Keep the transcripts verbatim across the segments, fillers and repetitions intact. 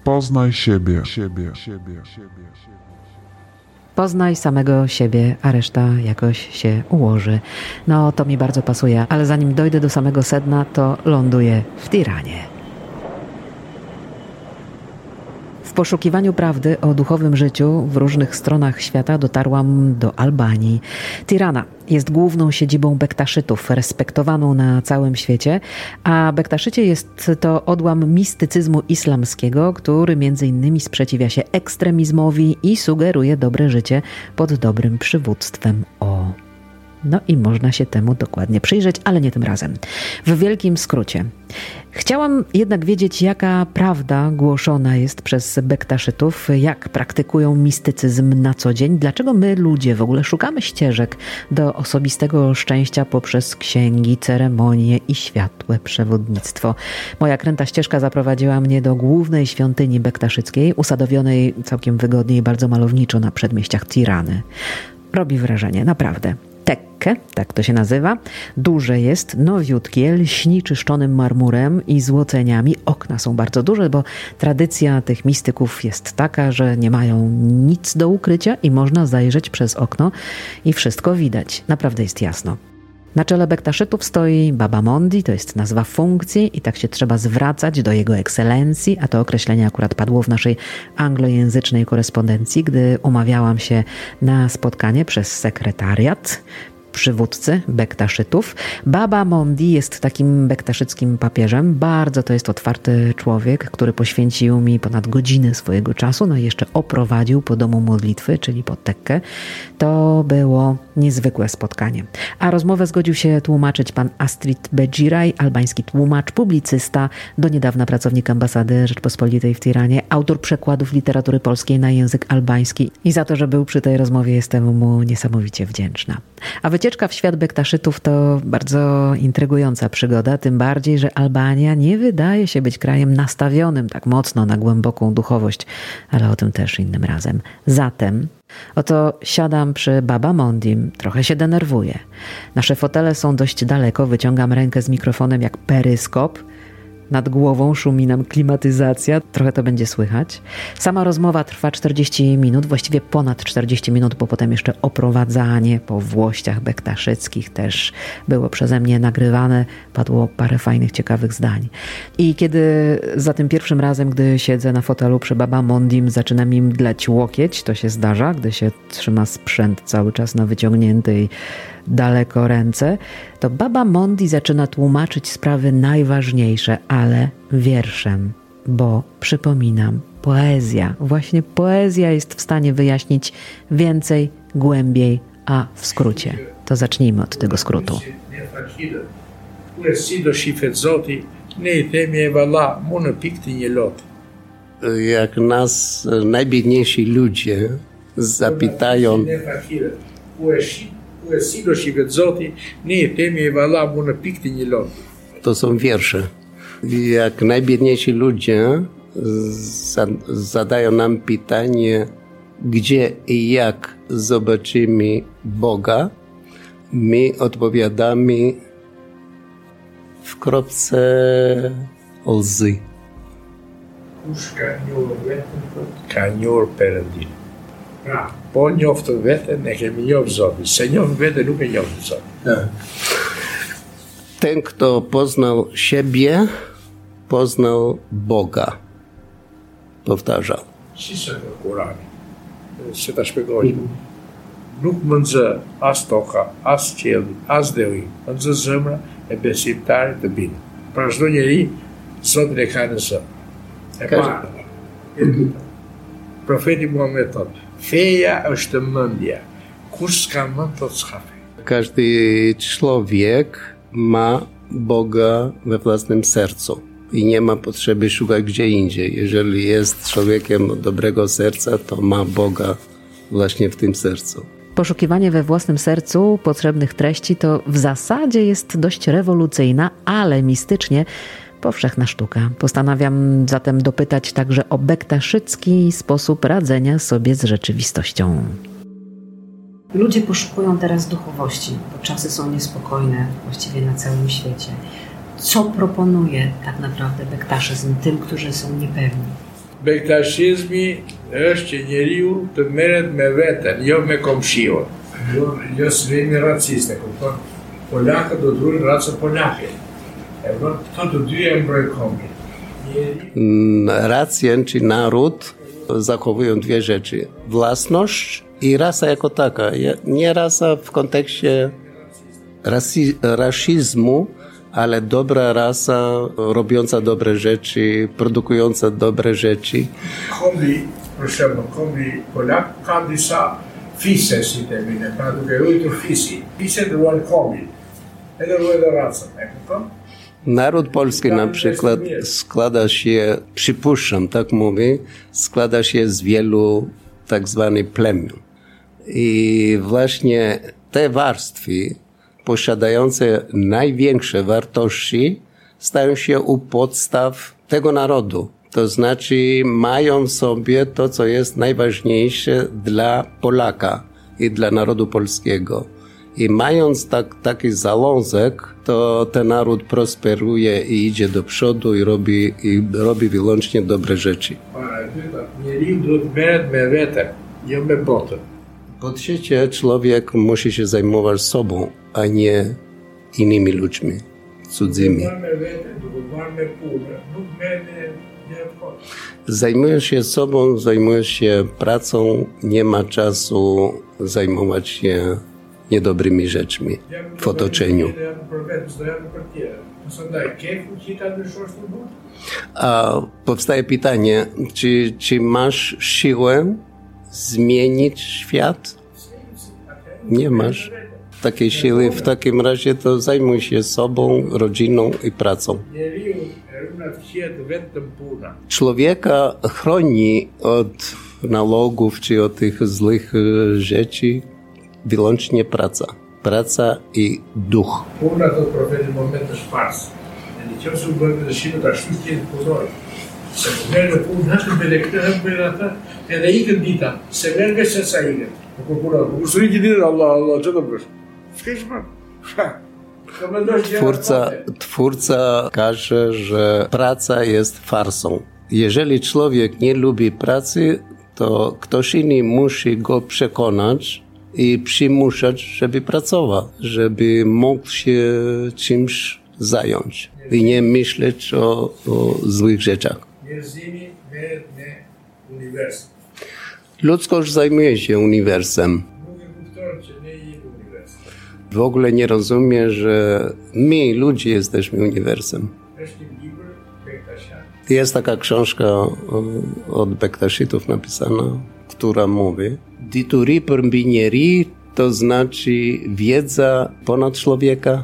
Poznaj siebie, siebie, siebie, siebie. Poznaj samego siebie, a reszta jakoś się ułoży. No, to mi bardzo pasuje, ale zanim dojdę do samego sedna, to ląduję w Tiranie. W poszukiwaniu prawdy o duchowym życiu w różnych stronach świata dotarłam do Albanii. Tirana jest główną siedzibą bektaszytów, respektowaną na całym świecie, a bektaszycie jest to odłam mistycyzmu islamskiego, który między innymi sprzeciwia się ekstremizmowi i sugeruje dobre życie pod dobrym przywództwem. O, no i można się temu dokładnie przyjrzeć, ale nie tym razem. W wielkim skrócie. Chciałam jednak wiedzieć, jaka prawda głoszona jest przez bektaszytów, jak praktykują mistycyzm na co dzień, dlaczego my, ludzie, w ogóle szukamy ścieżek do osobistego szczęścia poprzez księgi, ceremonie i światłe przewodnictwo. Moja kręta ścieżka zaprowadziła mnie do głównej świątyni bektaszyckiej, usadowionej całkiem wygodnie i bardzo malowniczo na przedmieściach Tirany. Robi wrażenie, naprawdę. Tekke, tak to się nazywa. Duże jest, nowiutkie, lśni czyszczonym marmurem i złoceniami. Okna są bardzo duże, bo tradycja tych mistyków jest taka, że nie mają nic do ukrycia i można zajrzeć przez okno i wszystko widać. Naprawdę jest jasno. Na czele bektaszytów stoi Baba Mondi, to jest nazwa funkcji i tak się trzeba zwracać do jego ekscelencji, a to określenie akurat padło w naszej anglojęzycznej korespondencji, gdy umawiałam się na spotkanie przez sekretariat przywódcy bektaszytów. Baba Mondi jest takim bektaszyckim papieżem. Bardzo to jest otwarty człowiek, który poświęcił mi ponad godzinę swojego czasu, no i jeszcze oprowadził po domu modlitwy, czyli po tekkę. To było niezwykłe spotkanie. A rozmowę zgodził się tłumaczyć pan Astrid Begiraj, albański tłumacz, publicysta, do niedawna pracownik ambasady Rzeczpospolitej w Tiranie, autor przekładów literatury polskiej na język albański i za to, że był przy tej rozmowie, jestem mu niesamowicie wdzięczna. A wycieczka w świat bektaszytów to bardzo intrygująca przygoda, tym bardziej, że Albania nie wydaje się być krajem nastawionym tak mocno na głęboką duchowość, ale o tym też innym razem. Zatem oto siadam przy Baba Mondim, trochę się denerwuję. Nasze fotele są dość daleko, wyciągam rękę z mikrofonem jak peryskop. Nad głową szumi nam klimatyzacja, trochę to będzie słychać. Sama rozmowa trwa czterdzieści minut, właściwie ponad czterdzieści minut, bo potem jeszcze oprowadzanie po włościach bektaszyckich też było przeze mnie nagrywane. Padło parę fajnych, ciekawych zdań. I kiedy za tym pierwszym razem, gdy siedzę na fotelu przy Baba Mondim, zaczyna mi mdleć łokieć, to się zdarza, gdy się trzyma sprzęt cały czas na wyciągniętej daleko ręce, to Baba Mondi zaczyna tłumaczyć sprawy najważniejsze, ale wierszem, bo przypominam, poezja, właśnie poezja jest w stanie wyjaśnić więcej, głębiej, a w skrócie. To zacznijmy od tego skrótu. Jak nas najbiedniejsi ludzie zapytają, to są wiersze. Jak najbiedniejsi ludzie zadają nam pytanie, gdzie i jak zobaczymy Boga, my odpowiadamy w kropce łzy. Kanior perdi. Po njoftë vete, ne kemi njoft Zotin. Se njoft vete, nuk e njoft Zotin. Ten, kto poznał siebie, poznał Boga. Powtarzał. Si se në Kurani. Se ta shpjegojmë. Nuk më nxë as toka, as qielli, as deri. Më nxë zemra e besimtarit të bindur. Pra çdo njeri, Zotin e ka në zë. E para. Profeti Muhammed thotë, feja është mendja. Kush s'ka mend, to s'ka fe. Każdy człowiek ma Boga we własnym sercu i nie ma potrzeby szukać gdzie indziej. Jeżeli jest człowiekiem dobrego serca, to ma Boga właśnie w tym sercu. Poszukiwanie we własnym sercu potrzebnych treści to w zasadzie jest dość rewolucyjna, ale mistycznie powszechna sztuka. Postanawiam zatem dopytać także o bektaszycki sposób radzenia sobie z rzeczywistością. Ludzie poszukują teraz duchowości, bo czasy są niespokojne właściwie na całym świecie. Co proponuje tak naprawdę bektaszyzm tym, którzy są niepewni? Bektashizmi është që njeriu të merret me veten, jo me komshiun. Jo, jo s'vemi raciste, kupton? Polakët do të ruajnë racën polake. E vërtet këto të dy e mbrojnë kombin. Rację czy naród zachowują dwie rzeczy. Własność i rasa jako taka. Nie rasa w kontekście rasi, rasizmu, ale dobra rasa, robiąca dobre rzeczy, produkująca dobre rzeczy. Kombi, proszę, kombi Polak ka disa fise, si termine, pra duke ruajtur fisi. Fise të ruan kombi. Edhe ruaj dhe racën, e kupton? Naród polski na przykład składa się, przypuszczam, tak mówię, składa się z wielu tak zwanych plemion. I właśnie te warstwy posiadające największe wartości stają się u podstaw tego narodu. To znaczy mają w sobie to, co jest najważniejsze dla Polaka i dla narodu polskiego. I mając tak, taki zalążek, to ten naród prosperuje i idzie do przodu i robi, i robi wyłącznie dobre rzeczy. Po trzecie, człowiek musi się zajmować sobą, a nie innymi ludźmi, cudzymi. Zajmujesz się sobą, zajmujesz się pracą, nie ma czasu zajmować się niedobrymi rzeczami w otoczeniu. A powstaje pytanie, czy, czy masz siłę zmienić świat? Nie masz takiej siły. W takim razie to zajmuj się sobą, rodziną i pracą. Człowieka chroni od nalogów czy od tych złych rzeczy wyłącznie praca. Praca i duch. Puna to provede moment de spas. En die chose wordt de schiet daar stukje in pozoi. Se vede puna te belekte belata. En de ikën dita, se verge se saige. Po puna, po suri di Allah Allah çdo bësh. Skishma. Twórca, twórca każe, że praca jest farsą. Jeżeli człowiek nie lubi pracy, to ktoś inny musi go przekonać i przymuszać, żeby pracował, żeby mógł się czymś zająć i nie myśleć o, o złych rzeczach. Ludzkość zajmuje się uniwersem. W ogóle nie rozumie, że my, ludzie, jesteśmy uniwersem. Jest taka książka od Bektashitów napisana, która mówi: Dituri Permbinieri to znaczy wiedza ponad człowieka.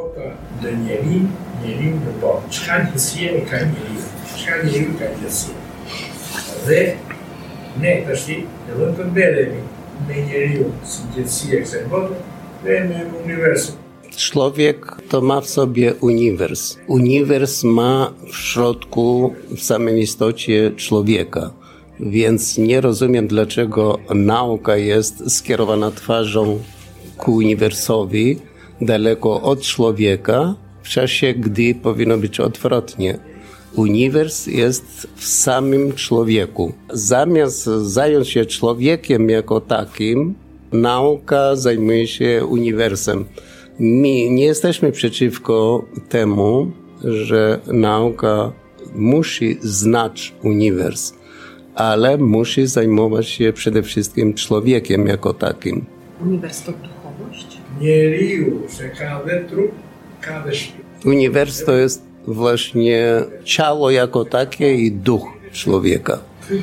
Człowiek to ma w sobie uniwers. Uniwers ma w środku, w samej istocie człowieka. Więc nie rozumiem, dlaczego nauka jest skierowana twarzą ku uniwersowi, daleko od człowieka, w czasie, gdy powinno być odwrotnie. Uniwers jest w samym człowieku. Zamiast zająć się człowiekiem jako takim, nauka zajmuje się uniwersem. My nie jesteśmy przeciwko temu, że nauka musi znać uniwers, ale musi zajmować się przede wszystkim człowiekiem jako takim. Uniwers to duchowość? Uniwers to jest właśnie ciało jako takie i duch człowieka.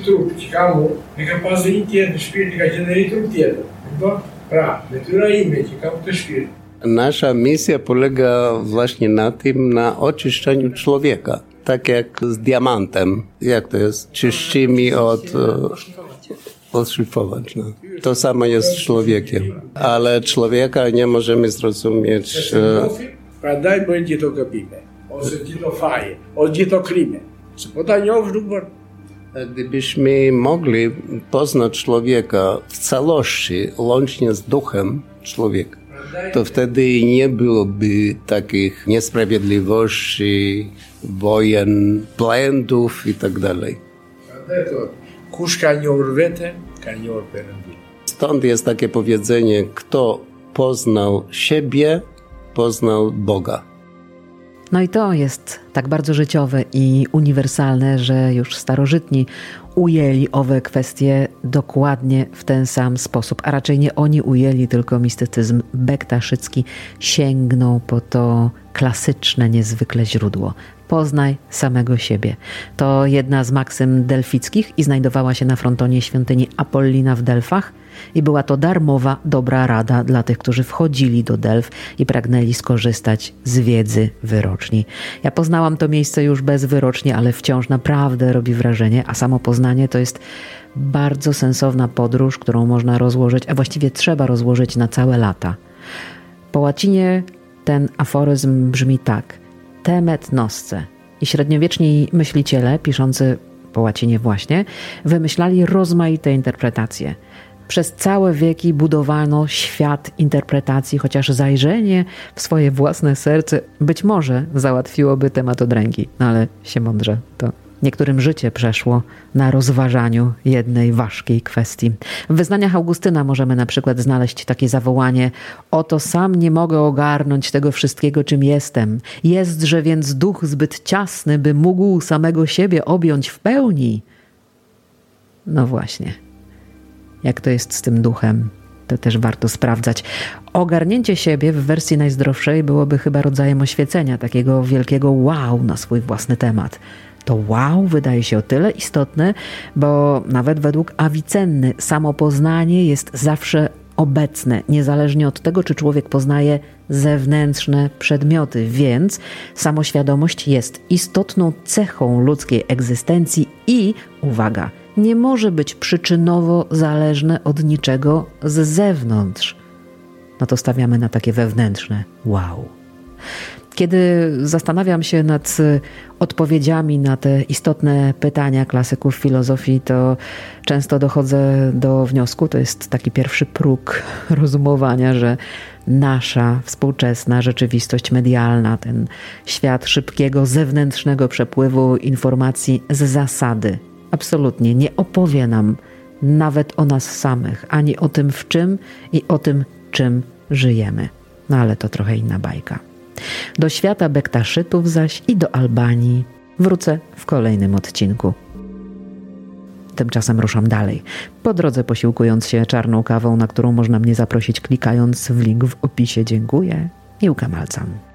Nasza misja polega właśnie na tym, na oczyszczeniu człowieka. Tak jak z diamentem. Jak to jest? Czyścimy od... Odszlifować. No. To samo jest z człowiekiem. Ale człowieka nie możemy zrozumieć... Pradaj będzie to gabime. Oddzie to faje. Oddzie to klime. Gdybyśmy mogli poznać człowieka w całości, łącznie z duchem człowieka, to wtedy nie byłoby takich niesprawiedliwości, wojen, błędów i tak dalej. Stąd jest takie powiedzenie, kto poznał siebie, poznał Boga. No i to jest tak bardzo życiowe i uniwersalne, że już starożytni ujęli owe kwestie dokładnie w ten sam sposób, a raczej nie oni ujęli, tylko mistycyzm bektaszycki sięgnął po to klasyczne niezwykle źródło. Poznaj samego siebie. To jedna z maksym delfickich i znajdowała się na frontonie świątyni Apollina w Delfach i była to darmowa, dobra rada dla tych, którzy wchodzili do Delf i pragnęli skorzystać z wiedzy wyroczni. Ja poznałam to miejsce już bez wyroczni, ale wciąż naprawdę robi wrażenie, a samo Poznanie to jest bardzo sensowna podróż, którą można rozłożyć, a właściwie trzeba rozłożyć na całe lata. Po łacinie ten aforyzm brzmi tak: temet nosce. I średniowieczni myśliciele, piszący po łacinie właśnie, wymyślali rozmaite interpretacje. Przez całe wieki budowano świat interpretacji, chociaż zajrzenie w swoje własne serce być może załatwiłoby temat odręgi. No ale się mądrze, to niektórym życie przeszło na rozważaniu jednej ważkiej kwestii. W wyznaniach Augustyna możemy na przykład znaleźć takie zawołanie: oto sam nie mogę ogarnąć tego wszystkiego, czym jestem. Jestże więc duch zbyt ciasny, by mógł samego siebie objąć w pełni. No właśnie. Jak to jest z tym duchem, to też warto sprawdzać. Ogarnięcie siebie w wersji najzdrowszej byłoby chyba rodzajem oświecenia, takiego wielkiego wow na swój własny temat. To wow wydaje się o tyle istotne, bo nawet według Avicenny samopoznanie jest zawsze obecne, niezależnie od tego, czy człowiek poznaje zewnętrzne przedmioty, więc samoświadomość jest istotną cechą ludzkiej egzystencji i, uwaga, nie może być przyczynowo zależne od niczego z zewnątrz. No to stawiamy na takie wewnętrzne wow. Kiedy zastanawiam się nad odpowiedziami na te istotne pytania klasyków filozofii, to często dochodzę do wniosku, to jest taki pierwszy próg rozumowania, że nasza współczesna rzeczywistość medialna, ten świat szybkiego, zewnętrznego przepływu informacji z zasady absolutnie nie opowie nam nawet o nas samych, ani o tym, w czym i o tym, czym żyjemy. No ale to trochę inna bajka. Do świata bektaszytów zaś i do Albanii wrócę w kolejnym odcinku. Tymczasem ruszam dalej, po drodze posiłkując się czarną kawą, na którą można mnie zaprosić klikając w link w opisie. Dziękuję i łka malcam.